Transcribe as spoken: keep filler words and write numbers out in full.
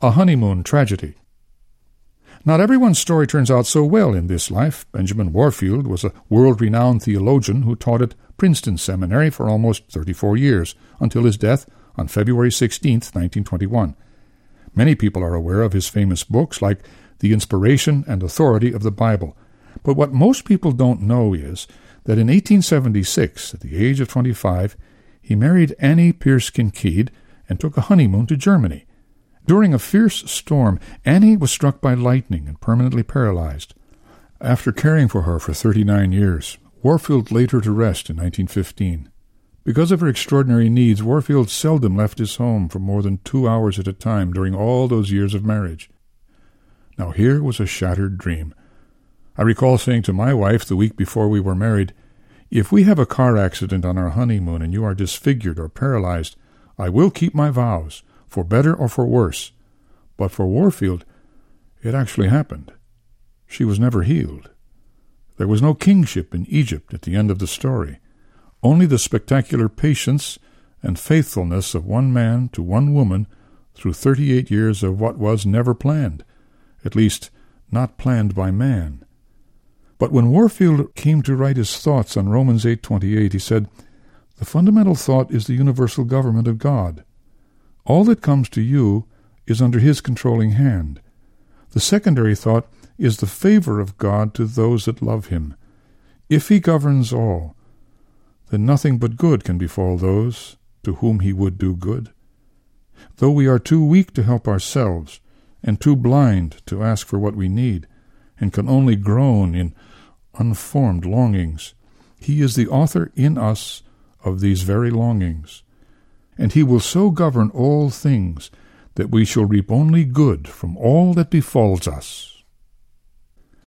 A honeymoon tragedy. Not everyone's story turns out so well in this life. Benjamin Warfield was a world-renowned theologian who taught at Princeton Seminary for almost thirty-four years, until his death on February sixteenth, nineteen twenty-one. Many people are aware of his famous books like The Inspiration and Authority of the Bible. But what most people don't know is that in eighteen seventy-six, at the age of twenty-five, he married Annie Pierce Kincaid and took a honeymoon to Germany. During a fierce storm, Annie was struck by lightning and permanently paralyzed. After caring for her for thirty-nine years, Warfield laid her to rest in nineteen fifteen. Because of her extraordinary needs, Warfield seldom left his home for more than two hours at a time during all those years of marriage. Now here was a shattered dream. I recall saying to my wife the week before we were married, "If we have a car accident on our honeymoon and you are disfigured or paralyzed, I will keep my vows, for better or for worse." But for Warfield, it actually happened. She was never healed. There was no kingship in Egypt at the end of the story, only the spectacular patience and faithfulness of one man to one woman through thirty-eight years of what was never planned, at least not planned by man. But when Warfield came to write his thoughts on Romans eight twenty-eight, he said, "The fundamental thought is the universal government of God. All that comes to you is under his controlling hand. The secondary thought is the favor of God to those that love him. If he governs all, then nothing but good can befall those to whom he would do good. Though we are too weak to help ourselves, and too blind to ask for what we need, and can only groan in unformed longings, he is the author in us of these very longings. And he will so govern all things that we shall reap only good from all that befalls us."